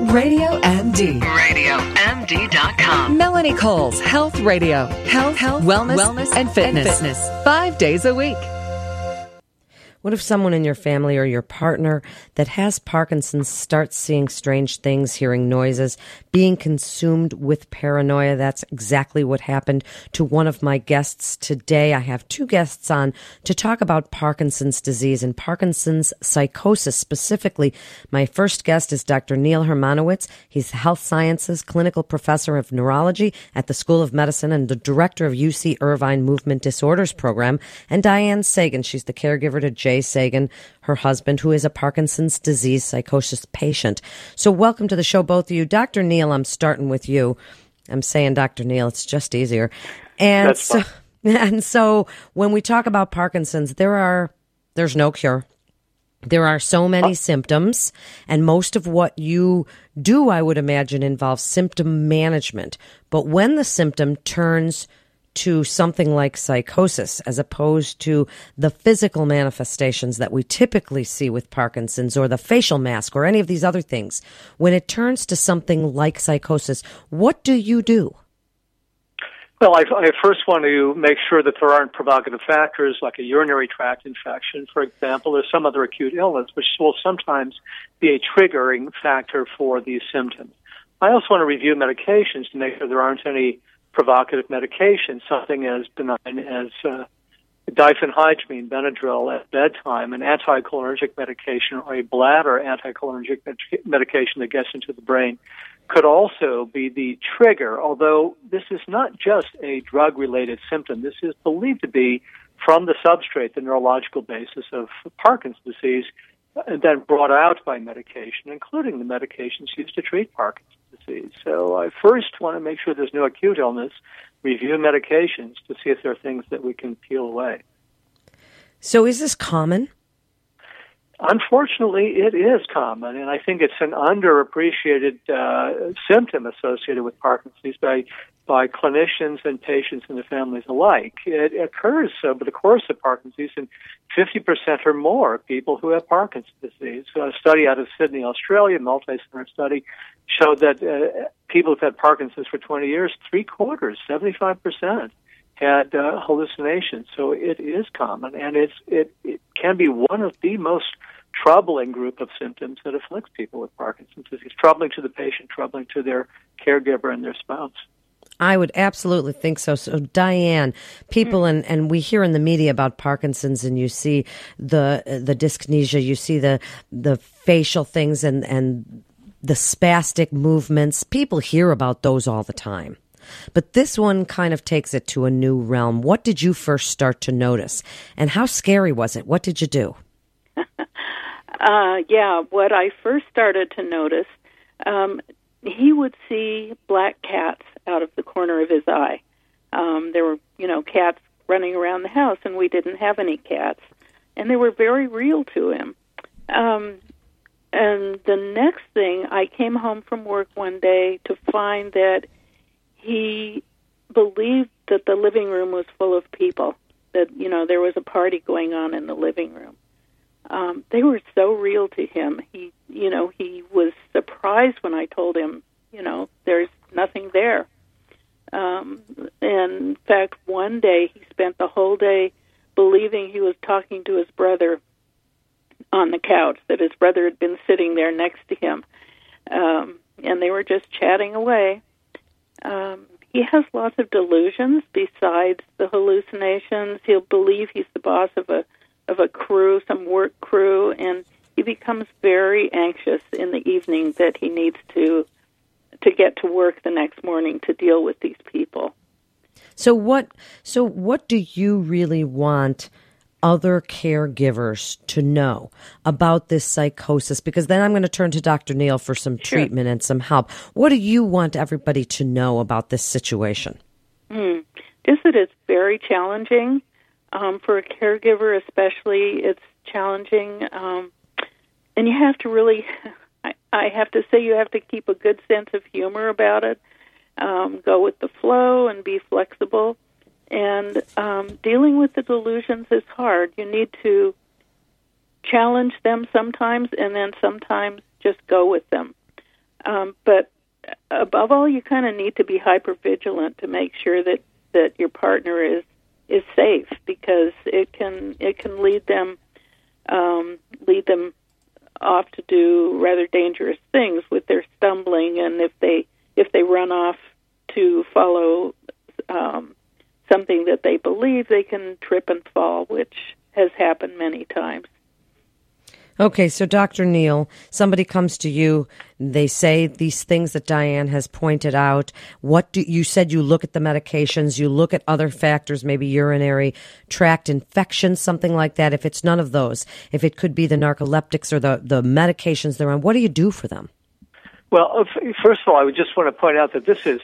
Radio MD. RadioMD.com. Melanie Cole's Health Radio. Health, wellness, and fitness. 5 days a week. What if someone in your family or your partner that has Parkinson's starts seeing strange things, hearing noises, being consumed with paranoia? That's exactly what happened to one of my guests today. I have two guests on to talk about Parkinson's disease and Parkinson's psychosis specifically. My first guest is Dr. Neil Hermanowitz. He's the health sciences clinical professor of neurology at the School of Medicine and the director of UC Irvine Movement Disorders Program. And Diane Sagan, she's the caregiver to Jay Sagan, her husband, who is a Parkinson's disease psychosis patient. So welcome to the show, both of you. Dr. Neil, I'm starting with you. I'm saying Dr. Neil, it's just easier. And so when we talk about Parkinson's, there's no cure. There are so many symptoms, and most of what you do, I would imagine, involves symptom management. But when the symptom turns to something like psychosis, as opposed to the physical manifestations that we typically see with Parkinson's or the facial mask or any of these other things, when it turns to something like psychosis, what do you do? Well, I first want to make sure that there aren't provocative factors like a urinary tract infection, for example, or some other acute illness, which will sometimes be a triggering factor for these symptoms. I also want to review medications to make sure there aren't any provocative medication, something as benign as diphenhydramine, Benadryl at bedtime, an anticholinergic medication, or a bladder anticholinergic medication that gets into the brain, could also be the trigger, although this is not just a drug-related symptom. This is believed to be from the substrate, the neurological basis of Parkinson's disease, and then brought out by medication, including the medications used to treat Parkinson's disease. So I first want to make sure there's no acute illness, review medications to see if there are things that we can peel away. So is this common? Unfortunately, it is common, and I think it's an underappreciated symptom associated with Parkinson's disease by clinicians and patients and their families alike. It occurs over the course of Parkinson's disease in 50% or more of people who have Parkinson's disease. So a study out of Sydney, Australia, a multi-center study, showed that people who've had Parkinson's for 20 years, 75%, had hallucinations. So it is common, and it can be one of the most troubling group of symptoms that afflicts people with Parkinson's disease. Troubling to the patient, troubling to their caregiver and their spouse. I would absolutely think so. So, Diane, people, and we hear in the media about Parkinson's, and you see the dyskinesia, you see the facial things and the spastic movements. People hear about those all the time. But this one kind of takes it to a new realm. What did you first start to notice? And how scary was it? What did you do? What I first started to notice, he would see black cats out of the corner of his eye. There were, cats running around the house, and we didn't have any cats. And they were very real to him. And the next thing, I came home from work one day to find that he believed that the living room was full of people, that, there was a party going on in the living room. They were so real to him. He was surprised when I told him, there's nothing there. And in fact, one day he spent the whole day believing he was talking to his brother on the couch, that his brother had been sitting there next to him. And they were just chatting away. He has lots of delusions besides the hallucinations. He'll believe he's the boss of a crew, some work crew, and he becomes very anxious in the evening that he needs to get to work the next morning to deal with these people. So what do you really want other caregivers to know about this psychosis? Because then I'm going to turn to Dr. Neil for some treatment and some help. What do you want everybody to know about this situation? Just that it's very challenging. For a caregiver especially, it's challenging. And you have to really, I have to say, you have to keep a good sense of humor about it, go with the flow and be flexible. And dealing with the delusions is hard. You need to challenge them sometimes and then sometimes just go with them. But above all, you kind of need to be hypervigilant to make sure that your partner is safe, because it can lead them off to do rather dangerous things with their stumbling, and if they run off to follow something that they believe, they can trip and fall, which has happened many times. Okay, so Dr. Neal, somebody comes to you, they say these things that Diane has pointed out. You said you look at the medications, you look at other factors, maybe urinary tract infections, something like that. If it's none of those, if it could be the narcoleptics or the medications they're on, what do you do for them? Well, first of all, I would just want to point out that this is,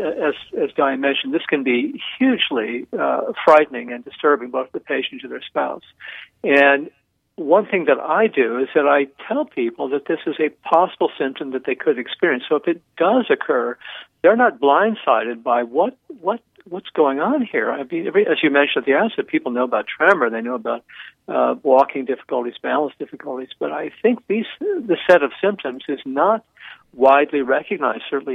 as Diane mentioned, this can be hugely frightening and disturbing, both to the patient and their spouse. And one thing that I do is that I tell people that this is a possible symptom that they could experience. So if it does occur, they're not blindsided by what's going on here. I mean, as you mentioned at the outset, people know about tremor, they know about walking difficulties, balance difficulties, but I think the set of symptoms is not widely recognized, certainly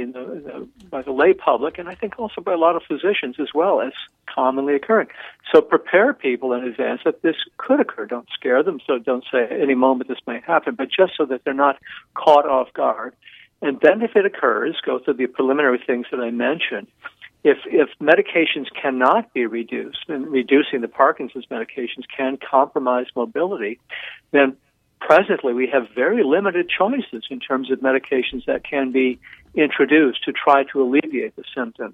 by the lay public, and I think also by a lot of physicians as well, as commonly occurring. So prepare people in advance that this could occur. Don't scare them, so don't say at any moment this may happen, but just so that they're not caught off guard. And then if it occurs, go through the preliminary things that I mentioned. If medications cannot be reduced, and reducing the Parkinson's medications can compromise mobility, then presently we have very limited choices in terms of medications that can be introduced to try to alleviate the symptoms.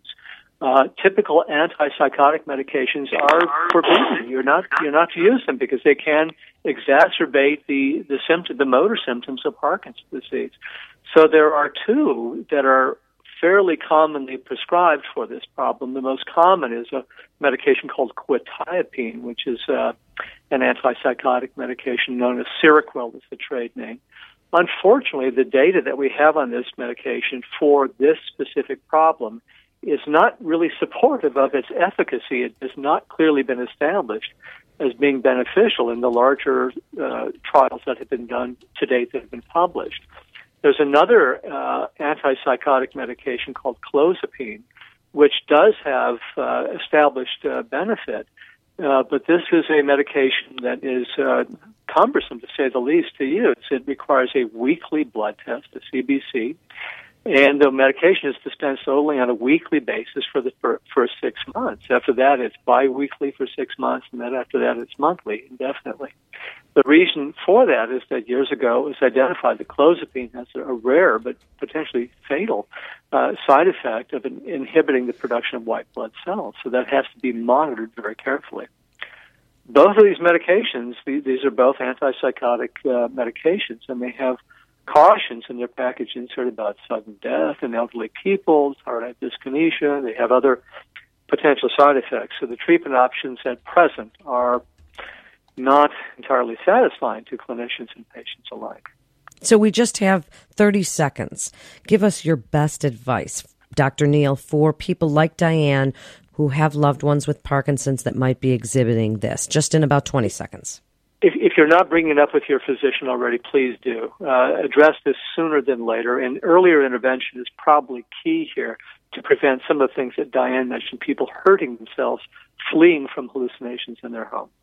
Typical antipsychotic medications are forbidden. You're not to use them because they can exacerbate the motor symptoms of Parkinson's disease. So there are two that are fairly commonly prescribed for this problem. The most common is a medication called quetiapine, which is an antipsychotic medication known as Seroquel is the trade name. Unfortunately, the data that we have on this medication for this specific problem is not really supportive of its efficacy. It has not clearly been established as being beneficial in the larger trials that have been done to date that have been published. There's another antipsychotic medication called clozapine, which does have established benefit, but this is a medication that is cumbersome, to say the least, to use. It requires a weekly blood test, a CBC, and the medication is dispensed only on a weekly basis for the first 6 months. After that, it's biweekly for 6 months, and then after that, it's monthly indefinitely. The reason for that is that years ago it was identified that clozapine has a rare but potentially fatal side effect of inhibiting the production of white blood cells. So that has to be monitored very carefully. Both of these medications, these are both antipsychotic medications, and they have cautions in their package insert about sudden death in elderly people, tardive dyskinesia. They have other potential side effects. So the treatment options at present are not entirely satisfying to clinicians and patients alike. So we just have 30 seconds. Give us your best advice, Dr. Neal, for people like Diane who have loved ones with Parkinson's that might be exhibiting this, just in about 20 seconds. If you're not bringing it up with your physician already, please do. Address this sooner than later, and earlier intervention is probably key here to prevent some of the things that Diane mentioned, people hurting themselves, fleeing from hallucinations in their home.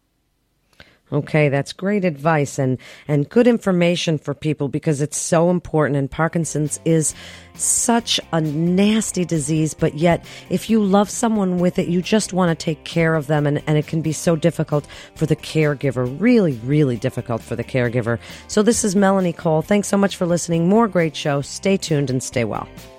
Okay, that's great advice and good information for people because it's so important, and Parkinson's is such a nasty disease, but yet if you love someone with it, you just want to take care of them, and it can be so difficult for the caregiver, really, really difficult for the caregiver. So this is Melanie Cole. Thanks so much for listening. More great show. Stay tuned and stay well.